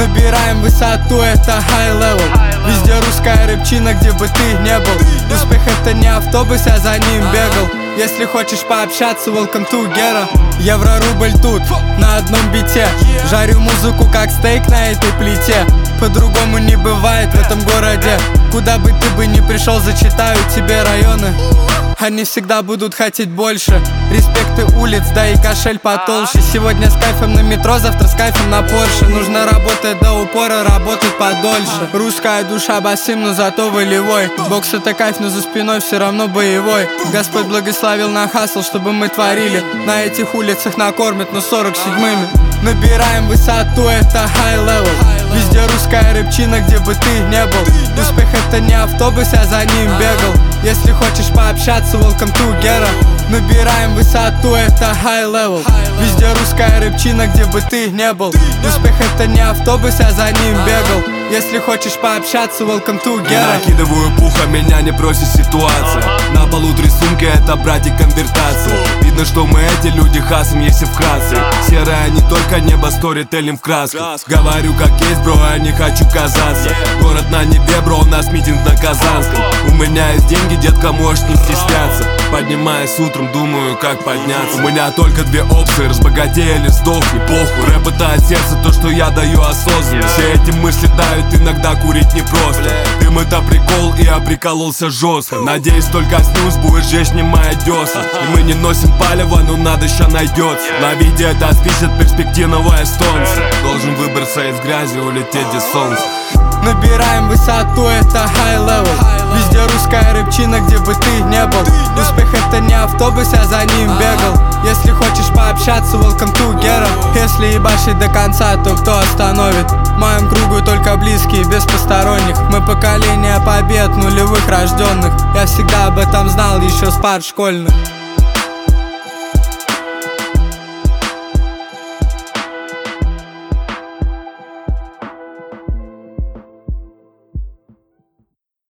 Набираем высоту, это high level. Везде русская рэпчина, где бы ты не был. Успех это не автобус, я за ним бегал. Если хочешь пообщаться, welcome to Ghetto. Евро-рубль тут, на одном бите. Жарю музыку, как стейк на этой плите. По-другому не бывает в этом городе. Куда бы ты бы ни пришел, зачитаю тебе районы. Они всегда будут хотеть больше. Респекты улиц, да и кошель потолще. Сегодня с кайфом на метро, завтра с кайфом на Порше. Нужно работать до упора, работать подольше. Русская душа басим, но зато волевой. Бокс это кайф, но за спиной все равно боевой. Господь благословил на хасл, чтобы мы творили. На этих улицах накормят, но 47-ми. Набираем высоту, это high level. Везде русская рэпчина, где бы ты не был. Успех это не автобус, я за ним бегал. Если хочешь пообщаться, welcome to Ghetto. Набираем высоту, это high level. Везде русская рэпчина, где бы ты не был. Успех это не автобус, я за ним бегал. Если хочешь пообщаться, welcome to Ghetto. Накидываю пуха, меня не просит ситуация. На полу 3 сумки, это братик конвертация. Видно, что мы эти люди хасим, если вкратце. Серое не только небо, сторителлинг в красках. Говорю как есть, бро, я не хочу казаться. Город на небе, бро, у нас митинг на Казанском. У меня есть деньги, детка, можешь не стесняться. Поднимаясь утром, думаю, как подняться. У меня только 2 опции, разбогатей или сдохни, похуй. Рэп это от сердца, то, что я даю осознанно. Все эти мысли давят, иногда курить непросто. Дым это прикол, и я прикололся жестко. Надеюсь, только снюс будет жечь не мои десна. И мы не носим палево, но надо ща найдется. На видео это спишет перспективного эстонца. Должен выбраться из грязи, улететь где солнце. Набираем высоту, это high level. Везде русская рэпчина, где бы ты не был. Успех это не автобус, я за ним бегал. Если хочешь пообщаться, welcome to Ghetto. Если ебашить до конца, то кто остановит? В моем кругу только близкие, без посторонних. Мы поколение побед, нулевых рожденных. Я всегда об этом знал еще с пар школьных.